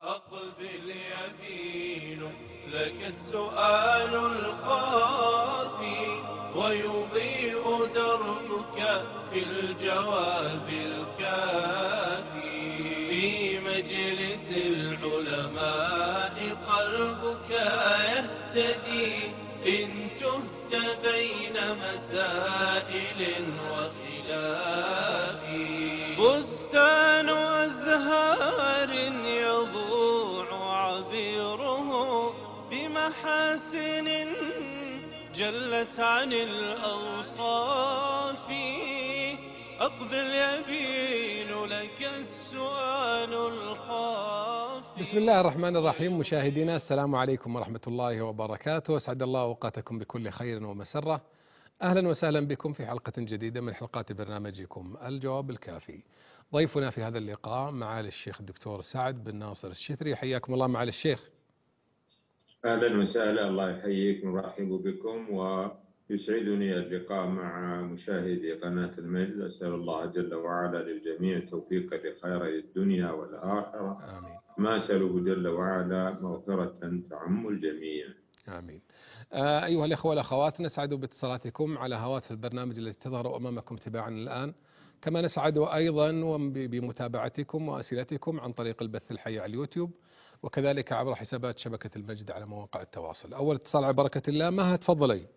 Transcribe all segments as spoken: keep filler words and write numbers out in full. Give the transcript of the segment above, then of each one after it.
أقبل يمين لك السؤال القافي ويضيء دربك في الجواب الكافي. في مجلس العلماء قلبك يهتدي إن تهت بين مسائل وخلاف. بستان أزهار يضوع عبيره بمحاسن جلت عن الأوصاف. أقبل يبين لك السؤال الخافي. بسم الله الرحمن الرحيم. مشاهدينا السلام عليكم ورحمة الله وبركاته. أسعد الله أوقاتكم بكل خير ومسرة. أهلا وسهلا بكم في حلقة جديدة من حلقات برنامجكم الجواب الكافي. ضيفنا في هذا اللقاء معالي الشيخ الدكتور سعد بن ناصر الشثري. حياكم الله معالي الشيخ. أهلا وسهلا، الله يحييكم ونرحب بكم، ويسعدني اللقاء مع مشاهدي قناة المجد. أسأل الله جل وعلا للجميع التوفيق لخير الدنيا والآخرة. آمين. ما أسأله جل وعلا مغفرة تعم الجميع. آمين. آه أيها الأخوة والأخوات، نسعد باتصالاتكم على هواتف البرنامج التي تظهر أمامكم تباعا الآن، كما نسعد أيضا بمتابعتكم وأسئلتكم عن طريق البث الحي على اليوتيوب، وكذلك عبر حسابات شبكة المجد على مواقع التواصل. أول اتصال على بركة الله. مها، تفضلي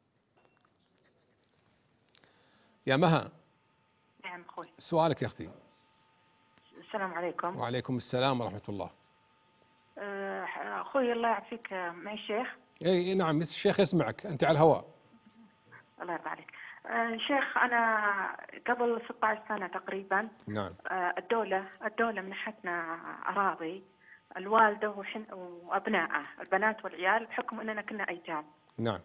يا مها. نعم أخوي. سؤالك يا أختي. السلام عليكم. وعليكم السلام ورحمة الله. أه، أخوي الله يعافيك، معي الشيخ. اي نعم، الشيخ يسمعك، أنت على الهواء. الله يرضى عليك. أه شيخ، أنا قبل ستة عشر سنة تقريبا. نعم. أه الدولة الدولة منحتنا أراضي، الوالدة وحن وأبنائه البنات والعيال، بحكم أننا كنا أيتام. نعم.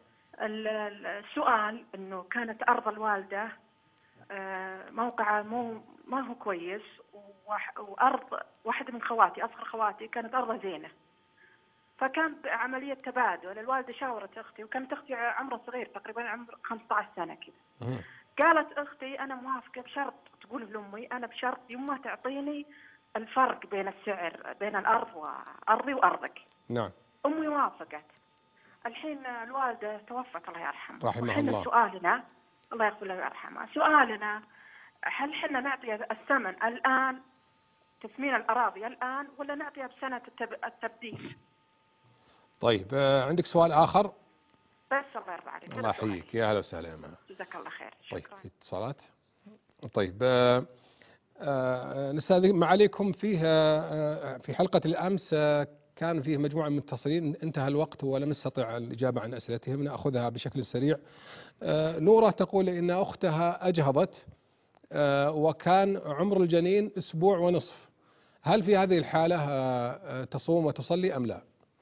السؤال أنه كانت أرض الوالدة أه موقعها مو ما هو كويس، وأرض واحدة من خواتي أصغر خواتي كانت أرضها زينة، فكان عملية تبادل. الوالدة شاورت أختي، وكانت أختي عمرها صغير تقريبا عمر خمسة عشر سنة كذا. قالت أختي أنا موافقة بشرط، تقول لأمي أنا بشرط يما تعطيني الفرق بين السعر بين الأرض وأرضي وأرضك. نعم. أمي وافقت. الحين الوالدة توفت الله يرحمها، رحمها الله. سؤالنا الله يغفر له ويرحمه، سؤالنا هل حنا نعطي الثمن الآن، تثمين الأراضي الآن، ولا نعطيها بسنة التبديل؟ طيب، عندك سؤال آخر؟ بس الله يرضى عليك. الله يحييك، يا هلا وسهلا يا مها. جزاك الله خير. طيب، شكرا. في اتصالات. طيب، آه آه نستاذن معاليكم فيه. آه في حلقة الأمس آه كان فيه مجموعة من المتصلين، انتهى الوقت ولم نستطع الإجابة عن أسئلتهم، نأخذها بشكل سريع. آه نورة تقول إن أختها أجهضت آه وكان عمر الجنين أسبوع ونصف، هل في هذه الحالة آه تصوم وتصلي أم لا؟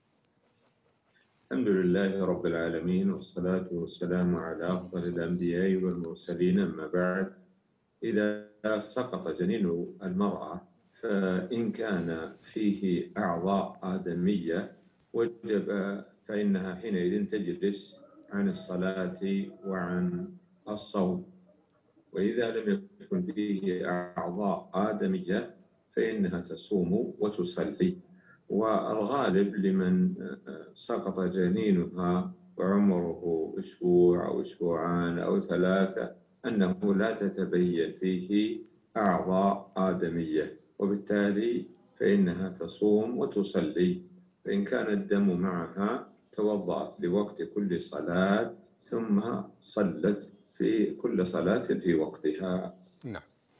الحمد لله رب العالمين، والصلاة والسلام على أفضل الأنبياء والمرسلين. أما بعد، إذا سقط جنين المرأة فإن كان فيه أعضاء آدمية وجب فإنها حينئذ تجلس عن الصلاة وعن الصوم، وإذا لم يكن فيه أعضاء آدمية فإنها تصوم وتصلي. والغالب لمن سقط جنينها وعمره أسبوع أو أسبوعان أو ثلاثة أنه لا تتبين فيه أعضاء آدمية، وبالتالي فإنها تصوم وتصلي. فإن كان الدم معها توضأت لوقت كل صلاة ثم صلت في كل صلاة في وقتها. نعم.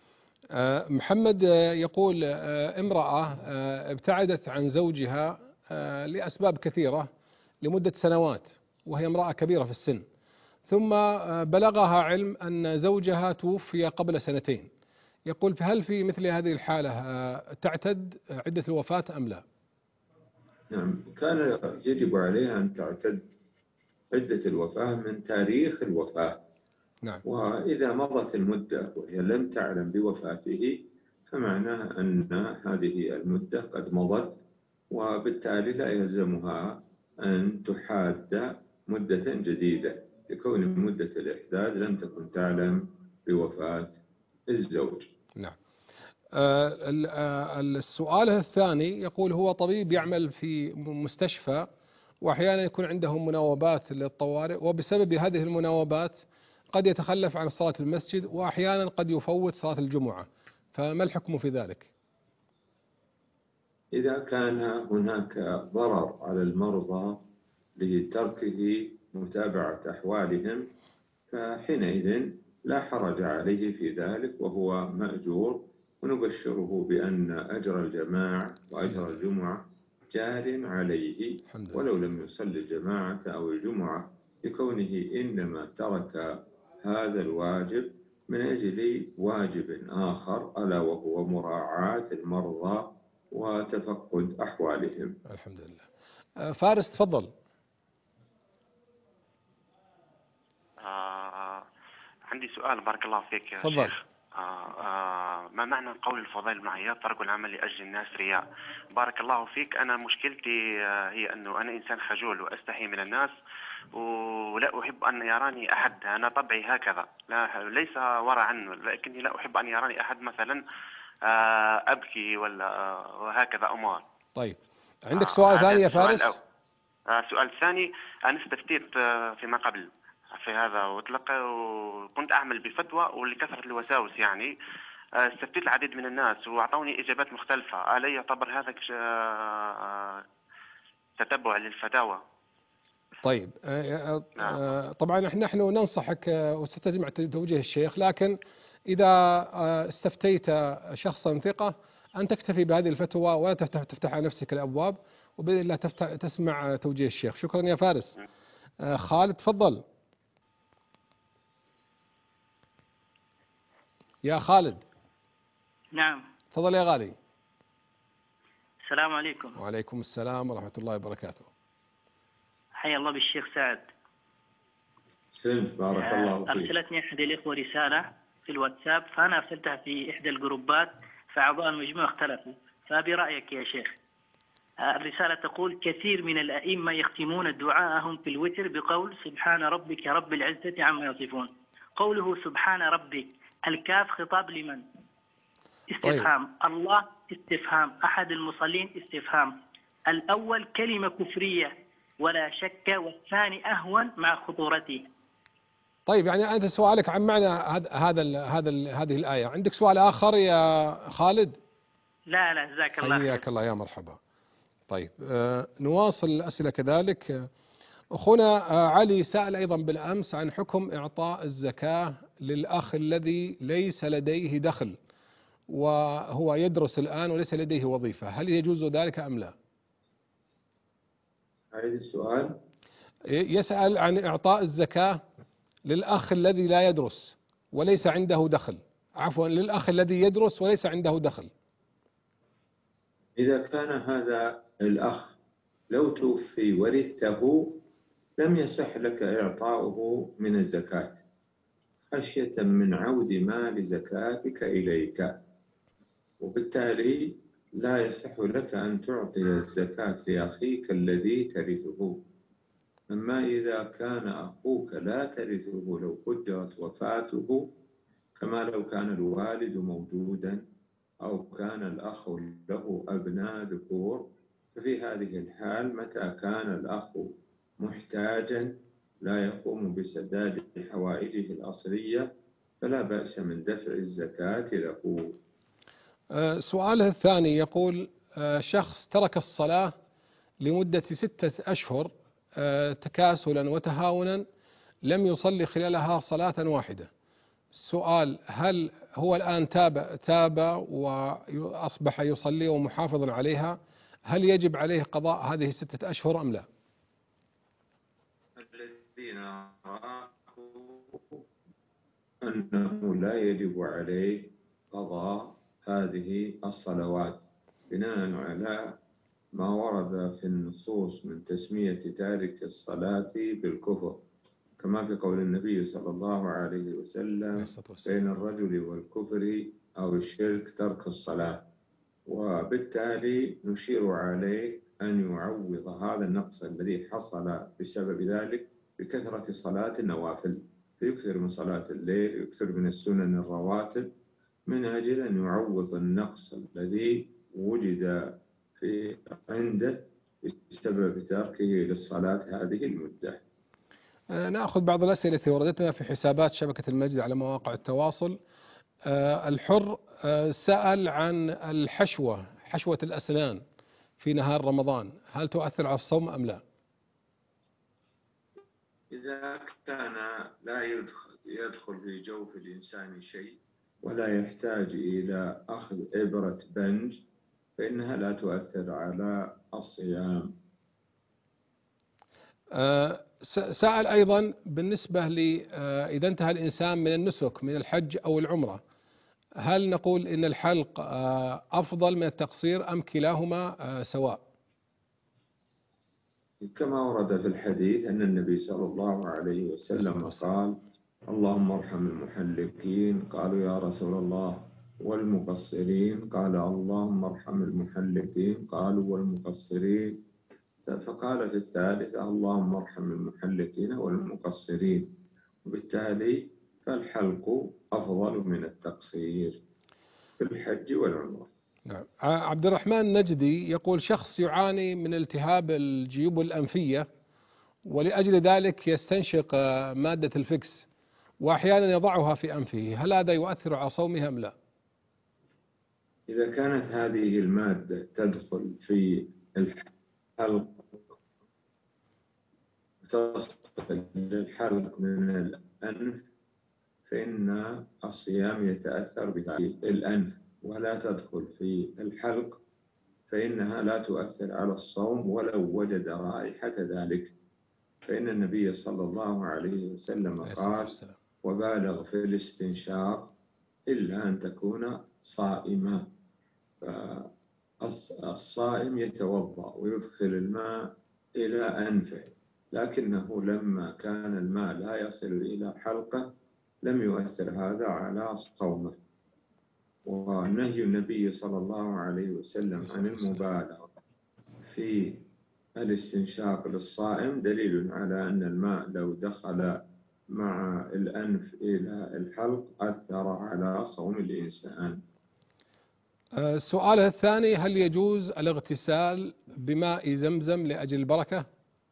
محمد يقول امرأة ابتعدت عن زوجها لأسباب كثيرة لمدة سنوات، وهي امرأة كبيرة في السن، ثم بلغها علم أن زوجها توفي قبل سنتين. يقول فهل في مثل هذه الحالة تعتد عدة الوفاة أم لا؟ نعم، كان يجب عليها أن تعتد عدة الوفاة من تاريخ الوفاة. نعم. وإذا مضت المدة وهي لم تعلم بوفاته فمعناه أن هذه المدة قد مضت، وبالتالي لا يلزمها أن تحاد مدة جديدة لكون مدة الإحداد لم تكن تعلم بوفاة الزوج. نعم. السؤال الثاني يقول هو طبيب يعمل في مستشفى، وأحيانا يكون عندهم مناوبات للطوارئ، وبسبب هذه المناوبات قد يتخلف عن صلاة المسجد، وأحيانا قد يفوت صلاة الجمعة، فما الحكم في ذلك؟ إذا كان هناك ضرر على المرضى لتركه متابعة أحوالهم فحينئذ لا حرج عليه في ذلك، وهو مأجور، ونبشره بأن أجر الجماعة وأجر الجمعة جار عليه ولو لم يصلي الجماعة أو الجمعة، لكونه إنما ترك هذا الواجب من أجل واجب آخر، ألا وهو مراعاة المرضى وتفقد أحوالهم. الحمد لله. فارس تفضل. آه عندي سؤال بارك الله فيك يا تفضل. شيخ. آه آه ما معنى قول الفضيل بن عياض ترك العمل لأجل الناس رياء؟ بارك الله فيك. أنا مشكلتي آه هي أنه أنا إنسان خجول وأستحي من الناس، ولا أحب أن يراني أحد. أنا طبعي هكذا، لا ليس ورعا، لكني لا أحب أن يراني أحد مثلا آه أبكي ولا آه وهكذا أمور. طيب عندك سؤال آه ثاني يا فارس؟ آه سؤال ثاني، أنا استفتيت آه فيما قبل في هذا وتلقى، وكنت أعمل بفتوى ولكثرة الوساوس يعني استفتيت العديد من الناس وأعطوني إجابات مختلفة. ألا يعتبر هذا تتبع للفتاوى؟ طيب طبعا نحن ننصحك وستجمع توجيه الشيخ، لكن إذا استفتيت شخصا ثقة أن تكتفي بهذه الفتوى ولا تفتح على نفسك الأبواب، وبإذن الله تسمع توجيه الشيخ. شكرا يا فارس. خالد تفضل يا خالد. نعم تفضل يا غالي. السلام عليكم. وعليكم السلام ورحمة الله وبركاته. حيا الله بالشيخ سعد. سلمت بارك الله فيك. أرسلتني أحد الإخوة رسالة في الواتساب، فأنا أرسلتها في إحدى الجروبات، فأعضاء المجموعة اختلفوا، فبرأيك يا شيخ. الرسالة تقول: كثير من الأئمة يختمون دعاءهم في الوتر بقول سبحان ربك رب العزة عما يصفون. قوله سبحان ربك، الكاف خطاب لمن؟ استفهام. طيب. الله استفهام، أحد المصلين استفهام. الأول كلمة كفرية ولا شك، والثاني أهون مع خطورته. طيب يعني أنت سؤالك عن معنى هذا هذا هذا هذه الآية. عندك سؤال آخر يا خالد؟ لا لا جزاك الله خير. حياك الله يا مرحبا. طيب آه نواصل الأسئلة كذلك. أخونا آه علي سأل أيضا بالأمس عن حكم إعطاء الزكاة للأخ الذي ليس لديه دخل وهو يدرس الآن وليس لديه وظيفة، هل يجوز ذلك أم لا؟ أعيد السؤال. يسأل عن إعطاء الزكاة للأخ الذي لا يدرس وليس عنده دخل، عفوا للأخ الذي يدرس وليس عنده دخل. إذا كان هذا الأخ لو توفي ورثته لم يصح لك إعطاؤه من الزكاة خشية من عود مال زكاتك إليك، وبالتالي لا يصح لك أن تعطي الزكاة لأخيك الذي ترثه. أما إذا كان أخوك لا ترثه لو قدرت وفاته، كما لو كان الوالد موجودا أو كان الأخ له أبناء ذكور، ففي هذه الحال متى كان الأخ محتاجا لا يقوم بسداد حوائجه الأصلية فلا بأس من دفع الزكاة له. سؤاله الثاني يقول: شخص ترك الصلاة لمدة ستة أشهر تكاسلا وتهاونا، لم يصلي خلالها صلاة واحدة. السؤال: هل هو الآن تاب تاب وأصبح يصلي ومحافظا عليها، هل يجب عليه قضاء هذه الستة أشهر أم لا؟ الذين رأوا أنه لا يجب عليه قضاء هذه الصلوات بناء على ما ورد في النصوص من تسمية تارك الصلاة بالكفر، كما في قول النبي صلى الله عليه وسلم: بين الرجل والكفر أو الشرك ترك الصلاة. وبالتالي نشير عليه أن يعوض هذا النقص الذي حصل بسبب ذلك بكثرة صلاة النوافل، فيكثر من صلاة الليل، يكثر من السنن الرواتب، من أجل أن يعوض النقص الذي وجد في عنده بسبب تركه للصلاة هذه المدة. نأخذ بعض الأسئلة التي وردتنا في حسابات شبكة المجد على مواقع التواصل. الحر سأل عن الحشوة، حشوة الأسنان في نهار رمضان، هل تؤثر على الصوم أم لا؟ إذا كان لا يدخل, يدخل في جوف الإنسان شيء ولا يحتاج إلى أخذ إبرة بنج فإنها لا تؤثر على الصيام. سأل أيضا بالنسبة لي إذا انتهى الإنسان من النسك من الحج أو العمرة، هل نقول إن الحلق أفضل من التقصير أم كلاهما سواء؟ كما ورد في الحديث أن النبي صلى الله عليه وسلم قال: اللهم ارحم المحلقين. قالوا يا رسول الله والمقصرين؟ قال: اللهم ارحم المحلقين. قالوا والمقصرين؟ فقال في الثالثة: اللهم ارحم المحلقين والمقصرين. وبالتالي فالحلق أفضل من التقصير في الحج والعمرة. نعم. عبد الرحمن نجدي يقول: شخص يعاني من التهاب الجيوب الأنفية ولأجل ذلك يستنشق مادة الفكس وأحيانا يضعها في أنفه، هل هذا يؤثر على صومه أم لا؟ إذا كانت هذه المادة تدخل في الحلق تصل للحلق من الأنف فإن الصيام يتأثر بالأنف ولا تدخل في الحلق، فإنها لا تؤثر على الصوم ولو وجد رائحة ذلك، فإن النبي صلى الله عليه وسلم قال: وبالغ في الاستنشاق إلا أن تكون صائما. فالصائم يتوضأ ويدخل الماء إلى أنفه، لكنه لما كان الماء لا يصل إلى حلقه لم يؤثر هذا على صومه. ونهي النبي صلى الله عليه وسلم عن المبالغة في الاستنشاق للصائم دليل على أن الماء لو دخل مع الأنف إلى الحلق أثر على صوم الإنسان. السؤال الثاني: هل يجوز الاغتسال بماء زمزم لأجل البركة؟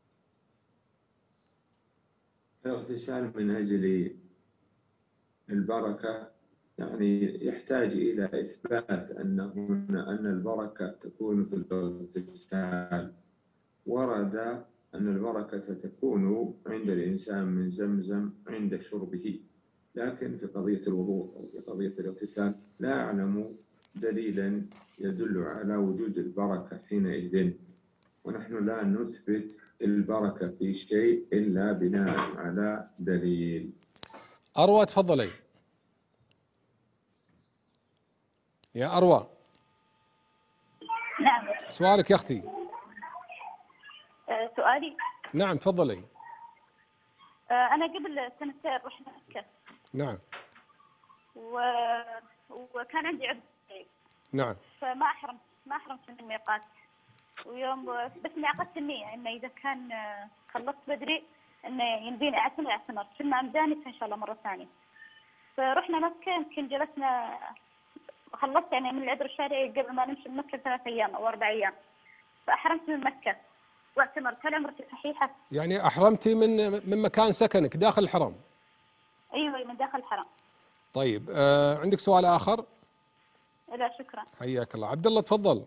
الاغتسال من أجل البركة يعني يحتاج إلى إثبات أنه أن البركة تكون في الاغتسال. ورد أن البركة تكون عند الإنسان من زمزم عند شربه، لكن في قضية الوضوء أو في قضية الاغتسال لا أعلم دليلا يدل على وجود البركة حينئذ، ونحن لا نثبت البركة في شيء إلا بناء على دليل. أروى تفضلي يا أروى. نعم. سؤالك يا أختي. أه سؤالي. نعم تفضلي. أه أنا قبل سنتين رحنا مكة. نعم. و... وكان عندي عذر. نعم. فما أحرمت ما أحرمت من الميقات، ويوم بس انعقدت النية إنه إذا كان خلصت بدري إنه يمديني أعتمر أعتمر ثم أمداني إن شاء الله مرة ثانية. فرحنا مكة، يمكن جلسنا خلصت يعني من العذر الشرعي قبل ما نمشي من مكة ثلاث أيام أو أربع أيام، فأحرمت من مكة واعتمرت. هل عمرتي صحيحة؟ يعني أحرمتي من من مكان سكنك داخل الحرم؟ أيوة من داخل الحرم. طيب آه عندك سؤال آخر؟ لا شكرا. حياك الله. عبد الله تفضل.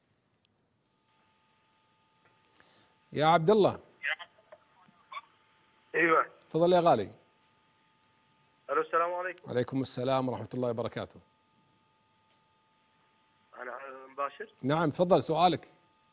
يا عبد الله. ايوه تفضل يا غالي. الو السلام عليكم. وعليكم السلام ورحمة الله وبركاته. انا مباشر؟ نعم تفضل سؤالك.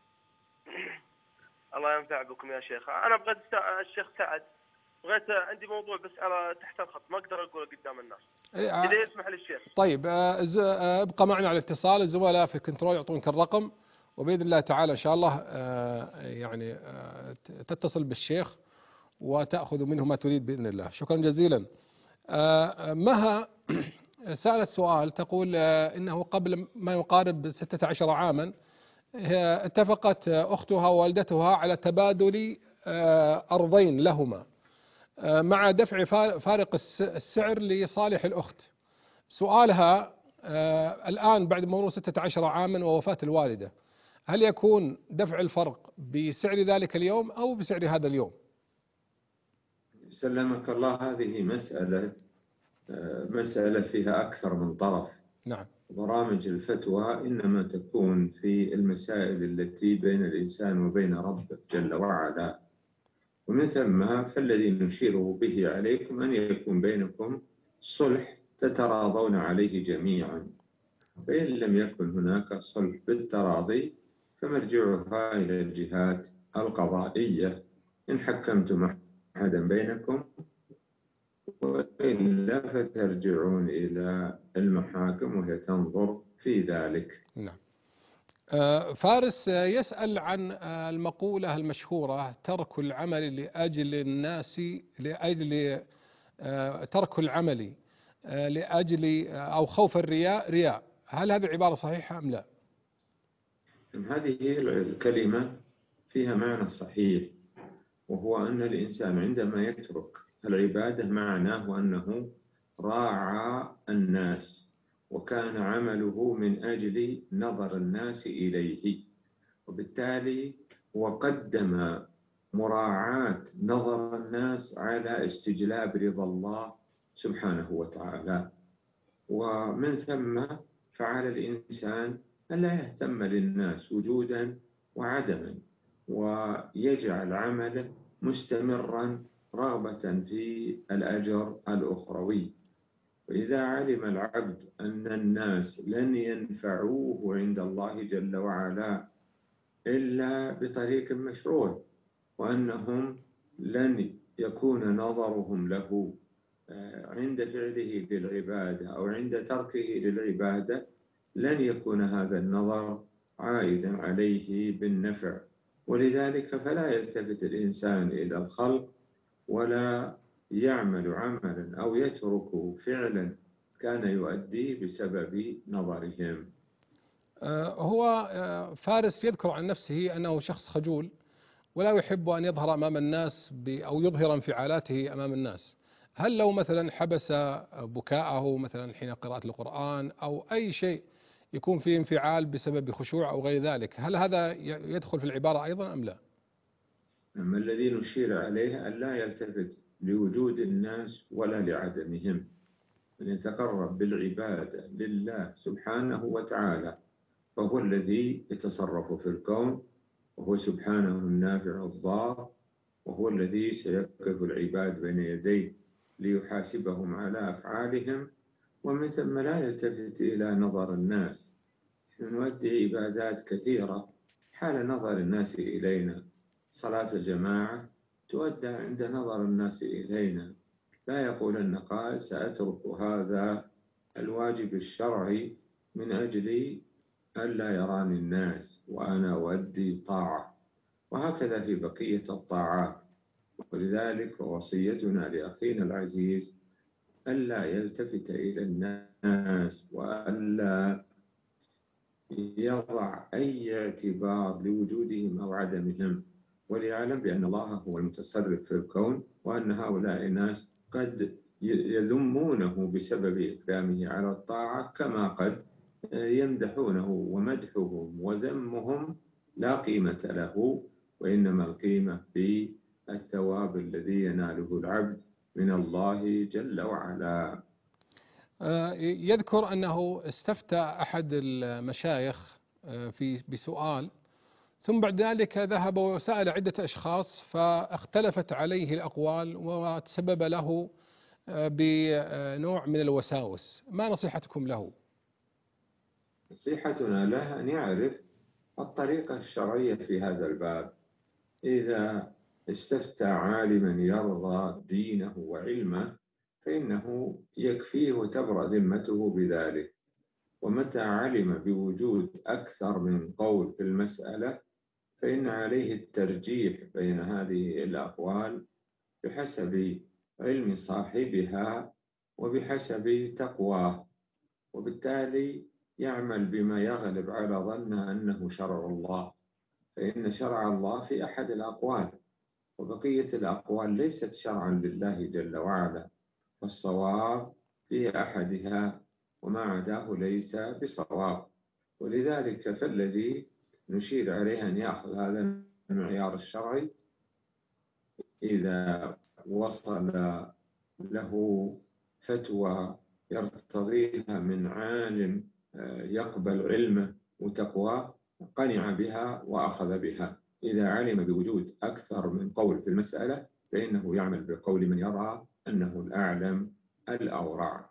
الله ينفع بكم يا شيخ. انا بغيت الشيخ سعد، بغيت عندي موضوع بس على تحت الخط ما اقدر اقوله قدام الناس. اذا يسمح لي الشيخ. طيب ابقى معنا على الاتصال، الزملاء في كنترول يعطونك الرقم، وبإذن الله تعالى إن شاء الله يعني تتصل بالشيخ وتأخذ منه ما تريد بإذن الله. شكرا جزيلا. مها سألت سؤال تقول إنه قبل ما يقارب ستة عشر عاما اتفقت أختها ووالدتها على تبادل أرضين لهما مع دفع فارق السعر لصالح الأخت. سؤالها: آه الآن بعد مرور ستة عشر عاما ووفاة الوالدة، هل يكون دفع الفرق بسعر ذلك اليوم أو بسعر هذا اليوم؟ سلمك الله، هذه مسألة مسألة فيها أكثر من طرف. نعم. برامج الفتوى إنما تكون في المسائل التي بين الإنسان وبين ربه جل وعلا، ومن ثم فالذي نشير به عليكم أن يكون بينكم صلح تتراضون عليه جميعا، فإن لم يكن هناك صلح بالتراضي فمرجعها إلى الجهات القضائية إن حكمتم أحدا بينكم، وإلا فترجعون إلى المحاكم وهي تنظر في ذلك. نعم. فارس يسأل عن المقولة المشهورة: ترك العمل لأجل الناس، لأجل ترك العمل لأجل أو خوف الرياء رياء، هل هذه عبارة صحيحة أم لا؟ هذه الكلمة فيها معنى صحيح، وهو أن الإنسان عندما يترك العبادة معناه أنه راعى الناس وكان عمله من أجل نظر الناس إليه، وبالتالي هو قدم مراعاة نظر الناس على استجلاب رضا الله سبحانه وتعالى. ومن ثم فعلى الإنسان ألا يهتم للناس وجودا وعدما، ويجعل عمله مستمرا رغبة في الأجر الأخروي. وإذا علم العبد أن الناس لن ينفعوه عند الله جل وعلا إلا بطريق مشروع، وأنهم لن يكون نظرهم له عند فعله للعبادة أو عند تركه للعبادة، لن يكون هذا النظر عائدا عليه بالنفع. ولذلك فلا يلتفت الإنسان إلى الخلق ولا يعمل عملا أو يترك فعلا كان يؤديه بسبب نظرهم. هو فارس يذكر عن نفسه أنه شخص خجول ولا يحب أن يظهر أمام الناس أو يظهر انفعالاته أمام الناس. هل لو مثلا حبس بكاءه مثلا حين قراءة القرآن أو أي شيء يكون فيه انفعال بسبب خشوع أو غير ذلك، هل هذا يدخل في العبارة أيضا أم لا؟ أما الذي نشير عليه أن لا يلتفت لوجود الناس ولا لعدمهم، أن يتقرب بالعبادة لله سبحانه وتعالى، فهو الذي يتصرف في الكون، وهو سبحانه النافع الضار، وهو الذي سيقف العباد بين يديه ليحاسبهم على أفعالهم. ومن ثم لا يلتفت إلى نظر الناس. نؤدي عبادات كثيرة حال نظر الناس إلينا، صلاة الجماعة تؤدى عند نظر الناس إلينا، لا يقولن قائل سأترك هذا الواجب الشرعي من أجل ألا يراني الناس وأنا أؤدي طاعة. وهكذا في بقية الطاعات. ولذلك وصيتنا لأخينا العزيز ألا يلتفت إلى الناس وألا يضع أي اعتبار لوجودهم أو عدمهم، وليعلم بأن الله هو المتصرف في الكون، وأن هؤلاء الناس قد يذمونه بسبب إقدامه على الطاعة، كما قد يمدحونه، ومدحهم وذمهم لا قيمة له، وإنما القيمة في الثواب الذي يناله العبد من الله جل وعلا. يذكر أنه استفتى أحد المشايخ في بسؤال، ثم بعد ذلك ذهب وسأل عدة أشخاص فاختلفت عليه الأقوال وتسبب له بنوع من الوساوس. ما نصيحتكم له؟ نصيحتنا له أن يعرف الطريقة الشرعية في هذا الباب. إذا استفتى عالما يرضى دينه وعلمه فإنه يكفيه وتبرأ ذمته بذلك. ومتى علم بوجود أكثر من قول في المسألة فإن عليه الترجيح بين هذه الأقوال بحسب علم صاحبها وبحسب تقواه، وبالتالي يعمل بما يغلب على ظنه أنه شرع الله، فإن شرع الله في أحد الأقوال، وبقية الأقوال ليست شرعا لله جل وعلا، فالصواب في أحدها وما عداه ليس بصواب. ولذلك فالذي نشير عليه أن يأخذ هذا المعيار الشرعي إذا وصل له فتوى يرتضيها من عالم يقبل علمه وتقواه قنع بها وأخذ بها. إذا علم بوجود أكثر من قول في المسألة فإنه يعمل بقول من يرى أنه الأعلم الأورع.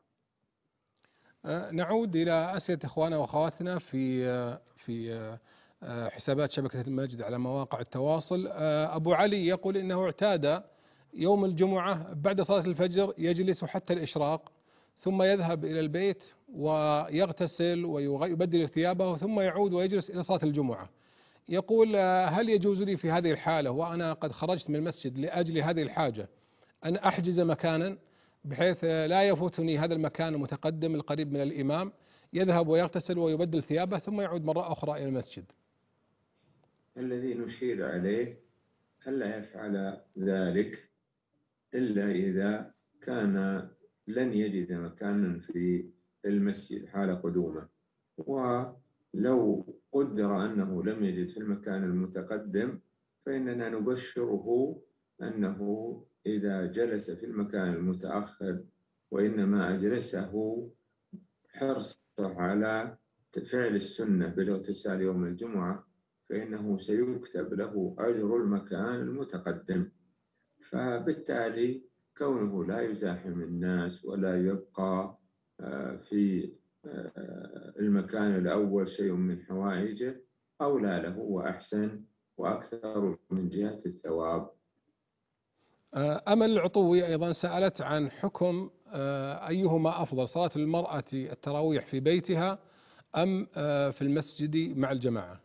نعود إلى أسئلة إخواننا وأخواتنا في في حسابات شبكة المجد على مواقع التواصل. أبو علي يقول إنه اعتاد يوم الجمعة بعد صلاة الفجر يجلس حتى الإشراق ثم يذهب إلى البيت ويغتسل ويبدل ثيابه ثم يعود ويجلس إلى صلاة الجمعة. يقول هل يجوز لي في هذه الحالة وأنا قد خرجت من المسجد لأجل هذه الحاجة أن أحجز مكانا بحيث لا يفوتني هذا المكان المتقدم القريب من الإمام، يذهب ويغتسل ويبدل ثيابه ثم يعود مرة أخرى إلى المسجد؟ الذي نشير عليه ألا يفعل ذلك إلا إذا كان لن يجد مكانا في المسجد حال قدومه، ولو قدر أنه لم يجد في المكان المتقدم فإننا نبشره أنه إذا جلس في المكان المتأخر وإنما أجلسه حرصه على فعل السنة بالاغتسال يوم الجمعة فإنه سيكتب له أجر المكان المتقدم. فبالتالي كونه لا يزاحم الناس ولا يبقى في المكان الأول شيء من حوائجه أولى له وأحسن وأكثر من جهة الثواب. أمل العطوي أيضا سألت عن حكم أيهما أفضل، صلاة المرأة التراويح في بيتها أم في المسجد مع الجماعة؟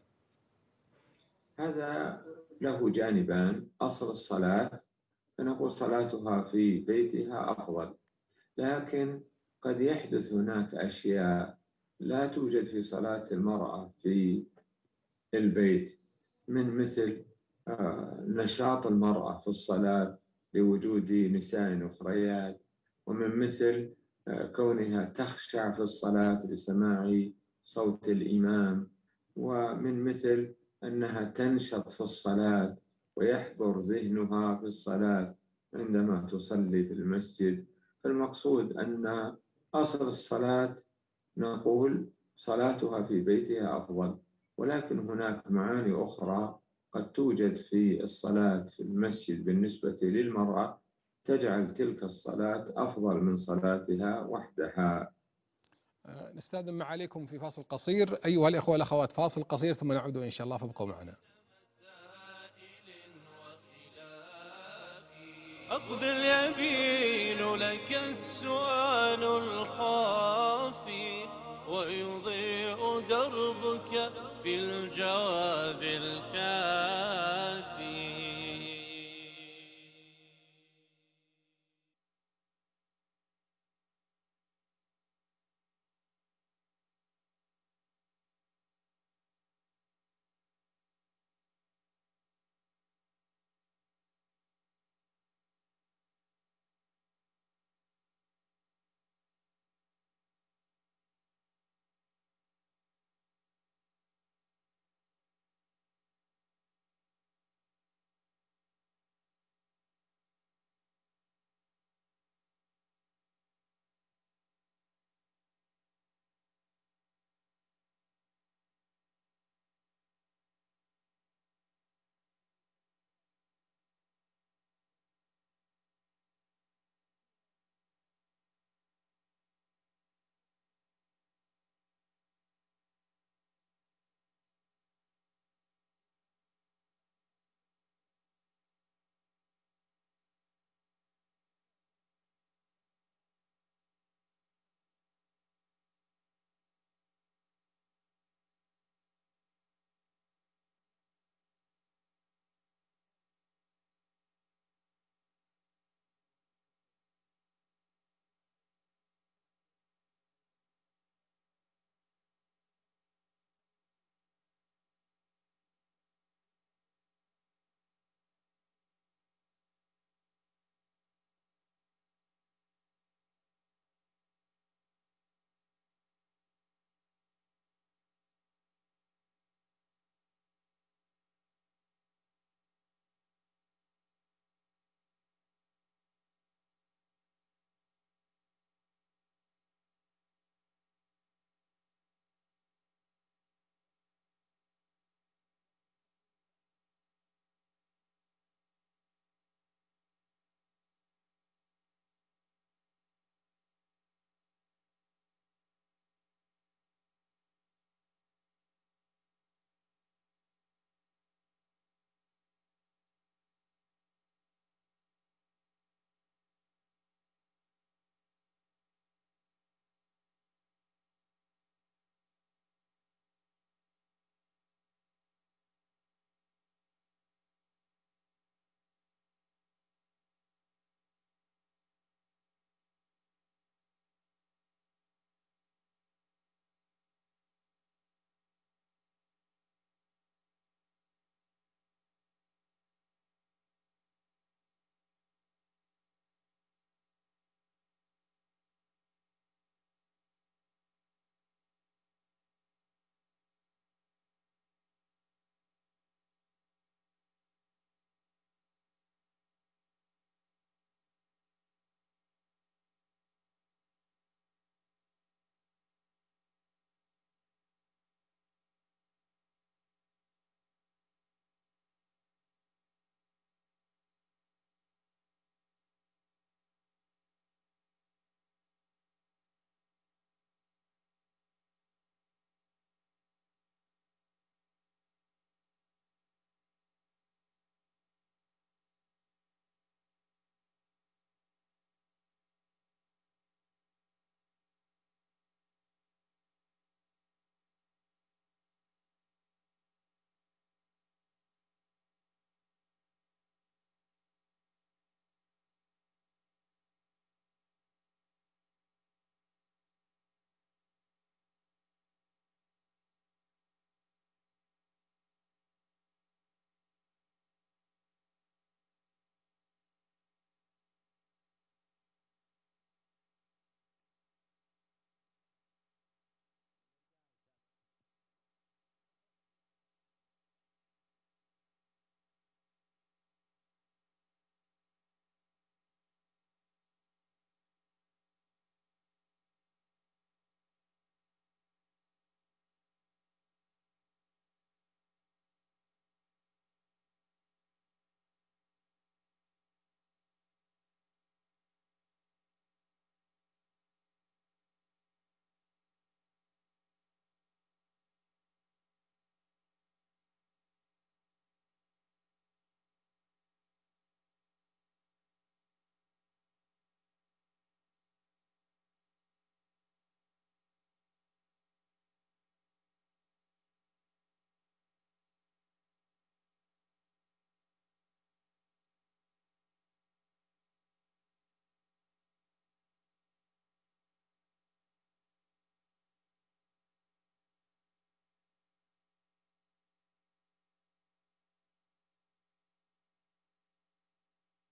هذا له جانبان. أصل الصلاة فنقول صلاتها في بيتها أفضل، لكن قد يحدث هناك أشياء لا توجد في صلاة المرأة في البيت، من مثل نشاط المرأة في الصلاة لوجود نساء أخريات، ومن مثل كونها تخشع في الصلاة لسماع صوت الإمام، ومن مثل أنها تنشط في الصلاة ويحضر ذهنها في الصلاة عندما تصلي في المسجد. فالمقصود أن أصل الصلاة نقول صلاتها في بيتها أفضل، ولكن هناك معاني أخرى قد توجد في الصلاة في المسجد بالنسبة للمرأة تجعل تلك الصلاة أفضل من صلاتها وحدها. نستأذن ما عليكم في فاصل قصير أيها الإخوة والأخوات، فاصل قصير ثم نعود إن شاء الله، فابقوا معنا. أقضي اليمين لك السؤال الخافي ويضيء دربك في الجواب الكافي.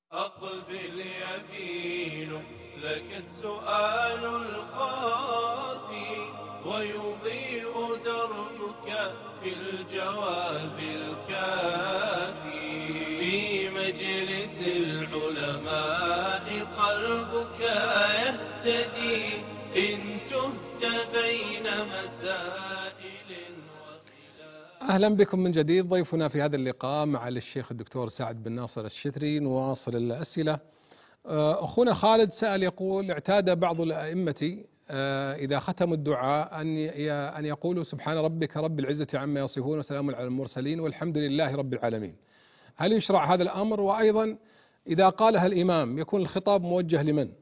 أقبل يمين لك السؤال الخافي ويضيء دربك في الجواب الكافي في مجلس العلماء قلبك يهتدي إن تهت بين مسائل. أهلا بكم من جديد. ضيفنا في هذا اللقاء مع الشيخ الدكتور سعد بن ناصر الشتري. نواصل الأسئلة. أخونا خالد سأل يقول: اعتاد بعض الأئمة إذا ختموا الدعاء أن أن يقولوا سبحان ربك رب العزة عما يصفون وسلام على المرسلين والحمد لله رب العالمين. هل يشرع هذا الأمر؟ وأيضا إذا قالها الإمام يكون الخطاب موجه لمن؟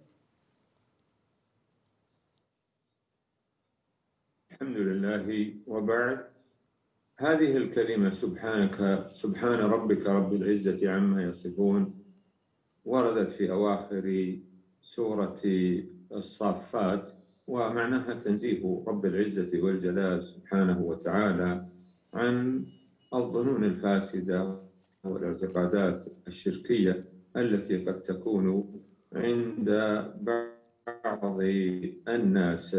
الحمد لله وبعد. هذه الكلمة سبحانك سبحان ربك رب العزة عما يصفون وردت في أواخر سورة الصافات، ومعناها تنزيه رب العزة والجلال سبحانه وتعالى عن الظنون الفاسدة والاعتقادات الشركية التي قد تكون عند بعض الناس.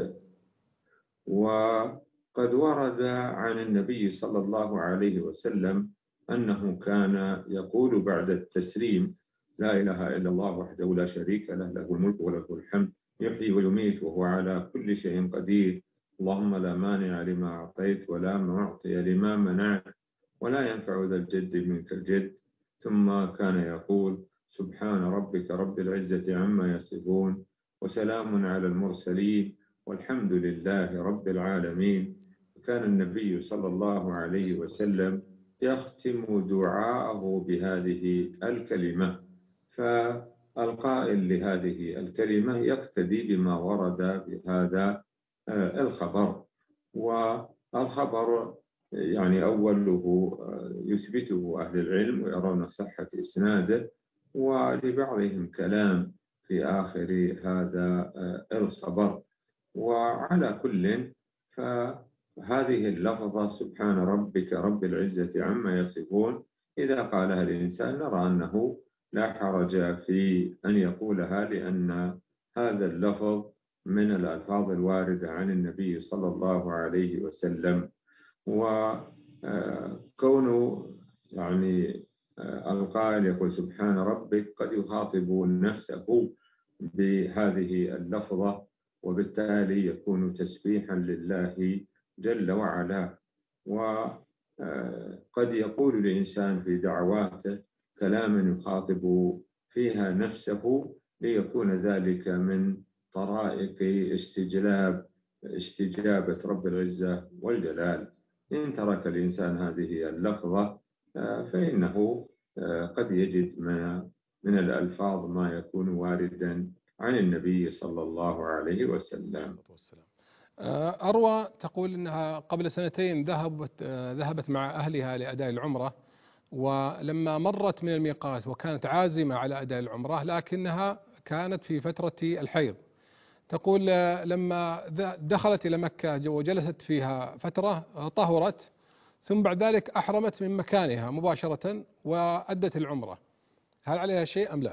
وقد ورد عن النبي صلى الله عليه وسلم أنه كان يقول بعد التسليم: لا إله إلا الله وحده لا شريك له، له الملك وله الحمد، يحيي ويميت وهو على كل شيء قدير، اللهم لا مانع لما أعطيت ولا معطي لما منعت ولا ينفع ذا الجد منك الجد. ثم كان يقول: سبحان ربك رب العزة عما يصفون وسلام على المرسلين والحمد لله رب العالمين. كان النبي صلى الله عليه وسلم يختم دعاءه بهذه الكلمة، فالقائل لهذه الكلمة يقتدي بما ورد بهذا الخبر. والخبر يعني أوله يثبته أهل العلم ويرون صحة إسناده، ولبعضهم كلام في آخر هذا الخبر. وعلى كل فهذه اللفظة سبحان ربك رب العزة عما يصفون إذا قالها الإنسان نرى أنه لا حرج في أن يقولها، لأن هذا اللفظ من الألفاظ الواردة عن النبي صلى الله عليه وسلم. وكونه يعني القائل يقول سبحان ربك قد يخاطب نفسه بهذه اللفظة، وبالتالي يكون تسبيحا لله جل وعلا. وقد يقول الإنسان في دعواته كلاما يخاطب فيها نفسه ليكون ذلك من طرائق استجلاب استجابة رب العزة والجلال. إن ترك الإنسان هذه اللفظة فإنه قد يجد من الألفاظ ما يكون واردا عن النبي صلى الله عليه وسلم. أروى تقول أنها قبل سنتين ذهبت ذهبت مع أهلها لأداء العمرة، ولما مرت من الميقات وكانت عازمة على أداء العمرة لكنها كانت في فترة الحيض. تقول لما دخلت إلى مكة وجلست فيها فترة طهرت، ثم بعد ذلك أحرمت من مكانها مباشرة وأدت العمرة. هل عليها شيء أم لا؟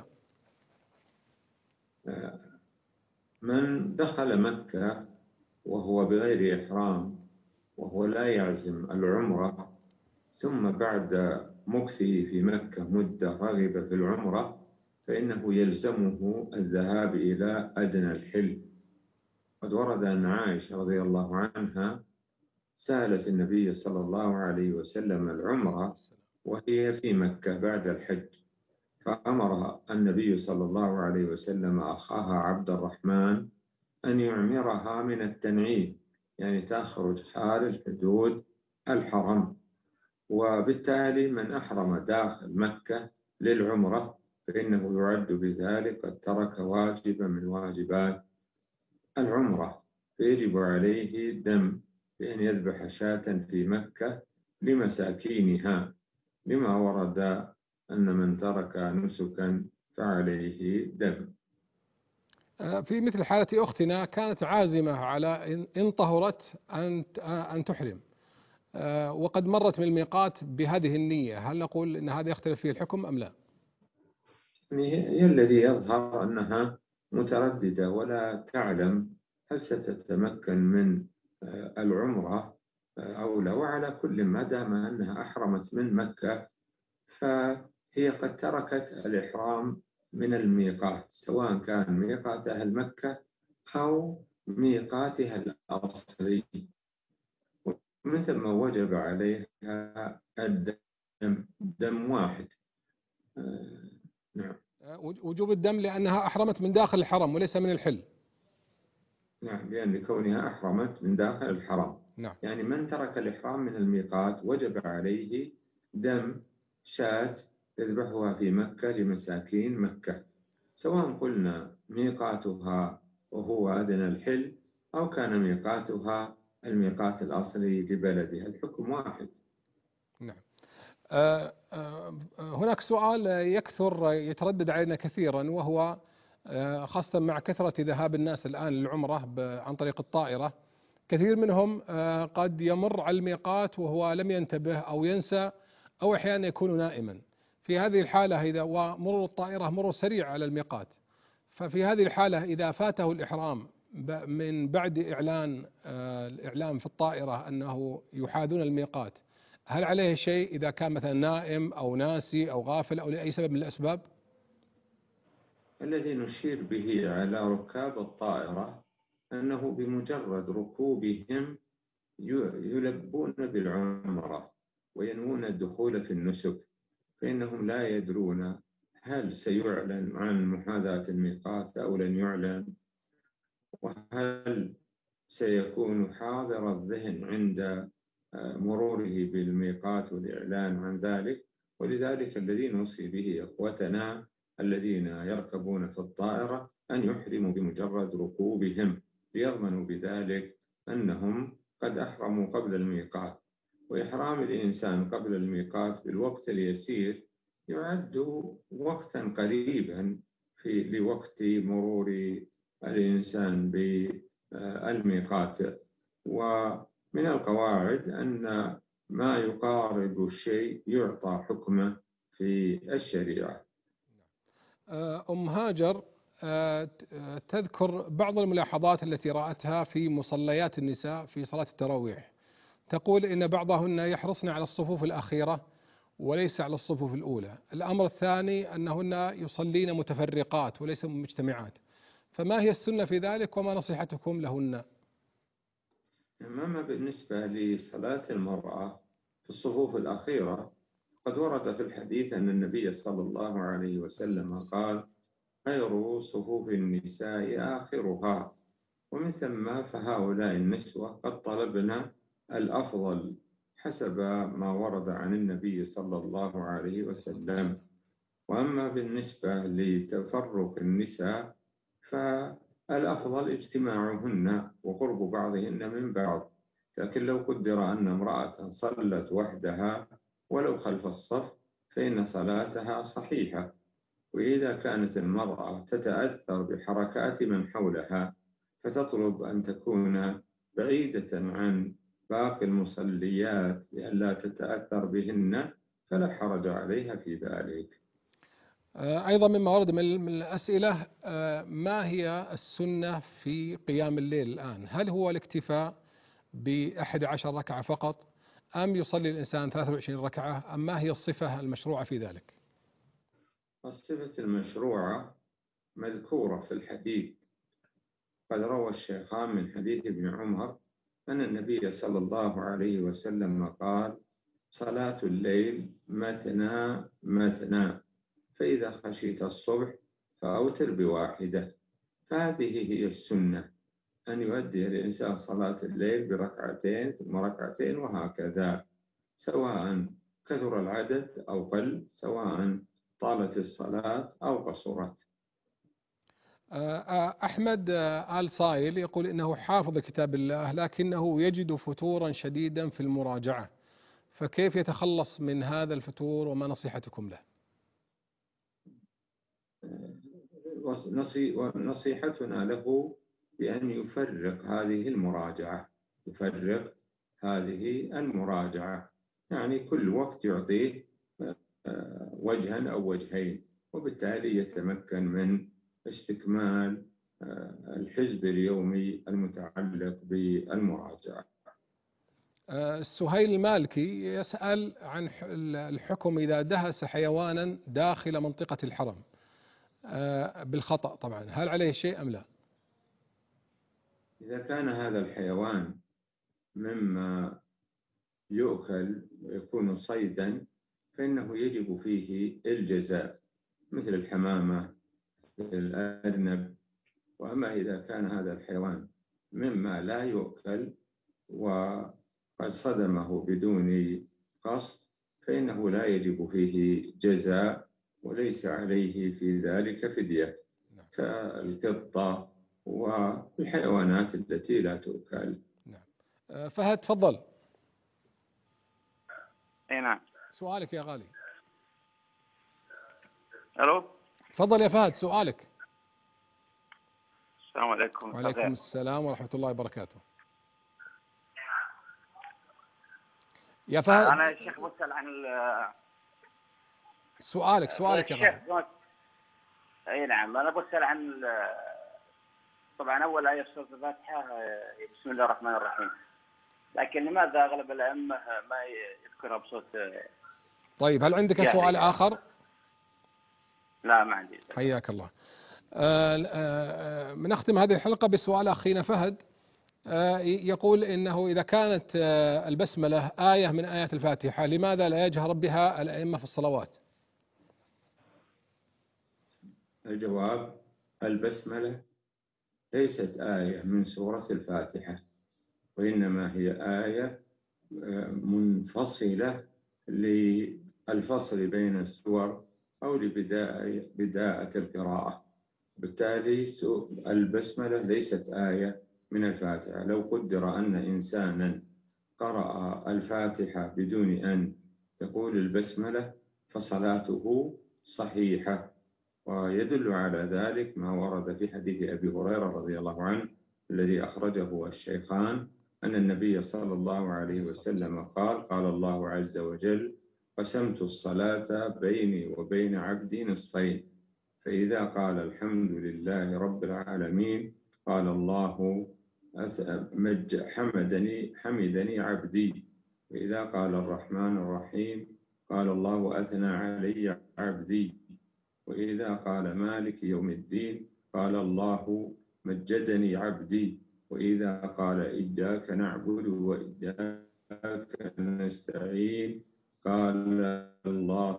من دخل مكة وهو بغير إحرام وهو لا يعزم العمرة، ثم بعد مكثه في مكة مدة رغب في العمرة، فإنه يلزمه الذهاب إلى أدنى الحل. قد ورد أن عائشة رضي الله عنها سألت النبي صلى الله عليه وسلم العمرة وهي في مكة بعد الحج، فأمرها النبي صلى الله عليه وسلم أخاها عبد الرحمن أن يعمرها من التنعيم، يعني تخرج خارج حدود الحرم. وبالتالي من أحرم داخل مكة للعمرة فإنه يعد بذلك قد ترك واجبا من واجبات العمرة، فيجب عليه الدم بأن يذبح شاة في مكة لمساكينها، لما ورد أن من ترك نسكا فعليه دم. في مثل حالة أختنا كانت عازمة على إن طهرت أن أن تحرم، وقد مرت من الميقات بهذه النية، هل نقول أن هذا يختلف فيه الحكم أم لا؟ يعني هي الذي يظهر أنها مترددة ولا تعلم هل ستتمكن من العمرة أو لا. وعلى كل ما دام أنها أحرمت من مكة فهي قد تركت الإحرام من الميقات، سواء كان ميقات أهل مكة أو ميقاتها الأصلي، مثل ما وجب عليها الدم دم واحد. آه نعم. وجوب الدم لأنها أحرمت من داخل الحرم وليس من الحل. نعم، لأن كونها أحرمت من داخل الحرم. نعم. يعني من ترك الإحرام من الميقات وجب عليه دم شاة يذبحها في مكة لمساكين مكة، سواء قلنا ميقاتها وهو أدنى الحل أو كان ميقاتها الميقات الأصلي لبلدها، الحكم واحد. نعم. آه آه هناك سؤال يكثر يتردد علينا كثيرا، وهو آه خاصة مع كثرة ذهاب الناس الآن للعمرة عن طريق الطائرة، كثير منهم آه قد يمر على الميقات وهو لم ينتبه أو ينسى أو أحيانا يكون نائما. في هذه الحالة إذا ومرور الطائرة مرور سريع على الميقات، ففي هذه الحالة إذا فاته الإحرام من بعد إعلان آه الإعلام في الطائرة أنه يحاذون الميقات، هل عليه شيء إذا كان مثلا نائم أو ناسي أو غافل أو لأي سبب من الأسباب؟ الذي نشير به على ركاب الطائرة أنه بمجرد ركوبهم يلبون بالعمرة وينوون الدخول في النسك، فإنهم لا يدرون هل سيعلن عن محاذاة الميقات أو لن يعلن، وهل سيكون حاضر الذهن عند مروره بالميقات والإعلان عن ذلك. ولذلك الذي نوصي به إخوتنا الذين يركبون في الطائرة أن يحرموا بمجرد ركوبهم، ليضمنوا بذلك أنهم قد أحرموا قبل الميقات. وإحرام الإنسان قبل الميقات بالوقت اليسير يعد وقتا قريبا في لوقت مرور الإنسان بالميقات. ومن القواعد أن ما يقارب الشيء يعطى حكمه في الشريعة. أم هاجر تذكر بعض الملاحظات التي رأتها في مصليات النساء في صلاة التراويح، تقول إن بعضهن يحرصن على الصفوف الأخيرة وليس على الصفوف الأولى. الأمر الثاني أنهن يصلين متفرقات وليس مجتمعات، فما هي السنة في ذلك وما نصيحتكم لهن؟ أما بالنسبة لصلاة المرأة في الصفوف الأخيرة، قد ورد في الحديث أن النبي صلى الله عليه وسلم قال: خير صفوف النساء آخرها. ومن ثم فهؤلاء النسوة قد طلبنا الأفضل حسب ما ورد عن النبي صلى الله عليه وسلم. وأما بالنسبة لتفرق النساء فالأفضل اجتماعهن وقرب بعضهن من بعض، لكن لو قدر أن امرأة صلت وحدها ولو خلف الصف فإن صلاتها صحيحة. وإذا كانت المرأة تتأثر بحركات من حولها فتطلب أن تكون بعيدة عن باقي المصليات لئلا تتأثر بهن فلا حرج عليها في ذلك. أيضا مما ورد من الأسئلة، ما هي السنة في قيام الليل الآن؟ هل هو الاكتفاء بأحد عشر ركعة فقط أم يصلي الإنسان ثلاثة وعشرين ركعة، أم ما هي الصفة المشروعة في ذلك؟ الصفة المشروعة مذكورة في الحديث، قد روى الشيخان من حديث ابن عمر أن النبي صلى الله عليه وسلم قال: صلاة الليل مثنى مثنى، فإذا خشيت الصبح فأوتر بواحدة. فهذه هي السنة، أن يؤدي الإنسان صلاة الليل بركعتين ثم ركعتين وهكذا، سواء كثر العدد أو قل، سواء طالت الصلاة أو قصرت. أحمد آل صايل يقول إنه حافظ كتاب الله لكنه يجد فتورا شديدا في المراجعة، فكيف يتخلص من هذا الفتور وما نصيحتكم له؟ نصيحتنا له بأن يفرق هذه المراجعة يفرق هذه المراجعة يعني كل وقت يعطيه وجها أو وجهين، وبالتالي يتمكن من استكمال الحزب اليومي المتعلق بالمراجعة. سهيل المالكي يسأل عن الحكم إذا دهس حيوانا داخل منطقة الحرم بالخطأ طبعا، هل عليه شيء أم لا؟ إذا كان هذا الحيوان مما يؤكل ويكون صيدا فإنه يجب فيه الجزاء مثل الحمامة مثل الأرنب. وأما إذا كان هذا الحيوان مما لا يؤكل وقد صدمه بدون قصد فإنه لا يجب فيه جزاء وليس عليه في ذلك فدية كالقطة والحيوانات التي لا تؤكل. نعم. فهد تفضل. اي نعم. سؤالك يا غالي. الو. تفضل يا فهد سؤالك. السلام عليكم. وعليكم السلام ورحمة الله وبركاته. يا فهد. أنا يا شيخ بسأل عن سؤالك سؤالك يا غالي. أي نعم أنا بسأل عن طبعا أول آية في سورة الفاتحة بسم الله الرحمن الرحيم، لكن لماذا أغلب الأئمة ما يذكرها بصوت؟ طيب هل عندك يعني سؤال آخر؟ لا ما عندي. حياك الله. بنختم هذه الحلقة بسؤال أخينا فهد، يقول إنه إذا كانت البسملة آية من آيات الفاتحة لماذا لا يجهر بها الأئمة في الصلوات؟ الجواب: البسملة ليست آية من سورة الفاتحة، وإنما هي آية منفصلة للفصل بين السور أو لبداية القراءة. بالتالي البسملة ليست آية من الفاتحة. لو قدر أن إنسانا قرأ الفاتحة بدون أن يقول البسملة فصلاته صحيحة، ويدل على ذلك ما ورد في حديث أبي هريرة رضي الله عنه الذي أخرجه الشيخان أن النبي صلى الله عليه وسلم قال: قال الله عز وجل: قسمت الصلاة بيني وبين عبدي نصفين، فإذا قال الحمد لله رب العالمين قال الله حمدني حمدني عبدي، وإذا قال الرحمن الرحيم قال الله أثنى علي عبدي، وإذا قال مالك يوم الدين قال الله مجدني عبدي، وإذا قال إياك نعبد وإياك نستعين قال الله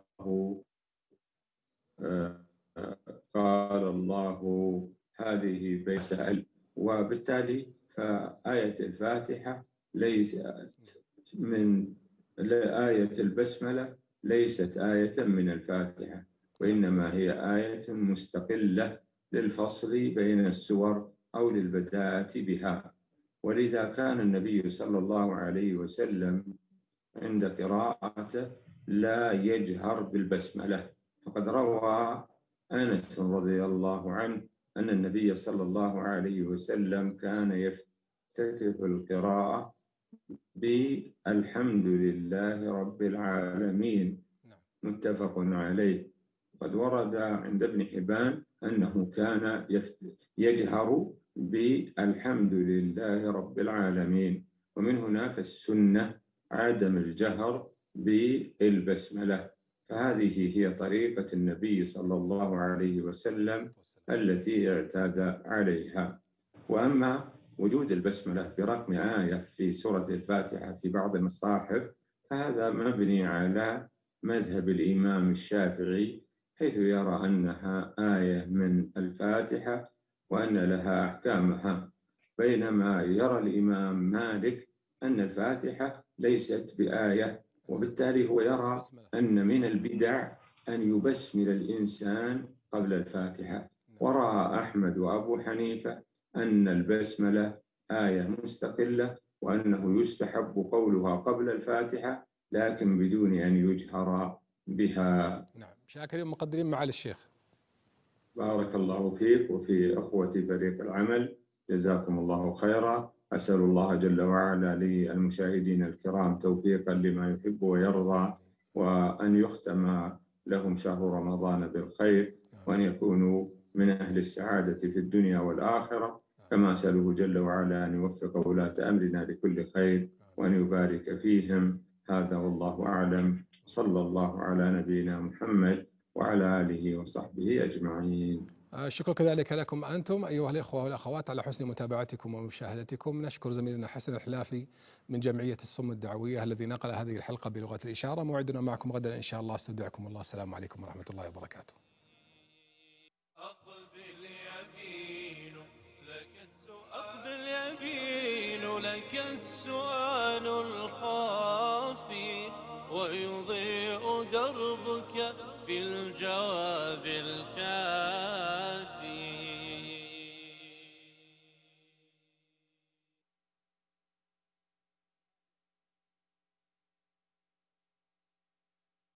قال الله هذه بيسأل. وبالتالي فآية الفاتحة ليست من آية البسملة ليست آية من الفاتحة، وإنما هي آية مستقلة للفصل بين السور أو للبداءة بها. ولذا كان النبي صلى الله عليه وسلم عند قراءته لا يجهر بالبسملة، فقد روى أنس رضي الله عنه أن النبي صلى الله عليه وسلم كان يفتتح القراءة بالحمد لله رب العالمين، متفق عليه. قد ورد عند ابن حبان أنه كان يجهر بالحمد لله رب العالمين، ومن هنا فالسنة عدم الجهر بالبسملة، فهذه هي طريقة النبي صلى الله عليه وسلم التي اعتاد عليها. وأما وجود البسملة برقم آية في سورة الفاتحة في بعض المصاحف فهذا مبني على مذهب الإمام الشافعي، حيث يرى أنها آية من الفاتحة وأن لها أحكامها، بينما يرى الإمام مالك أن الفاتحة ليست بآية، وبالتالي هو يرى أن من البدع أن يبسمل الإنسان قبل الفاتحة. ورأى أحمد وأبو حنيفة أن البسملة آية مستقلة وأنه يستحب قولها قبل الفاتحة لكن بدون أن يجهر بها. نعم، شاكرين مقدرين معالي الشيخ. بارك الله فيك وفي أخوتي فريق العمل، جزاكم الله خيرا. أسأل الله جل وعلا للمشاهدين الكرام توفيقا لما يحب ويرضى، وأن يختم لهم شهر رمضان بالخير، وأن يكونوا من أهل السعادة في الدنيا والآخرة، كما أسأله جل وعلا أن يوفق ولاة أمرنا لكل خير وأن يبارك فيهم. هذا والله أعلم، صلى الله على نبينا محمد وعلى آله وصحبه أجمعين. شكرا كذلك لكم أنتم أيها الإخوة والأخوات على حسن متابعتكم ومشاهدتكم. نشكر زميلنا حسن الحلافي من جمعية الصم الدعوية الذي نقل هذه الحلقة بلغة الإشارة. موعدنا معكم غدا إن شاء الله. استودعكم الله. السلام عليكم ورحمة الله وبركاته. أقبل يمين لك السؤال, أقبل يمين لك السؤال الخافي ويضيء دربك في الجواب الكافي.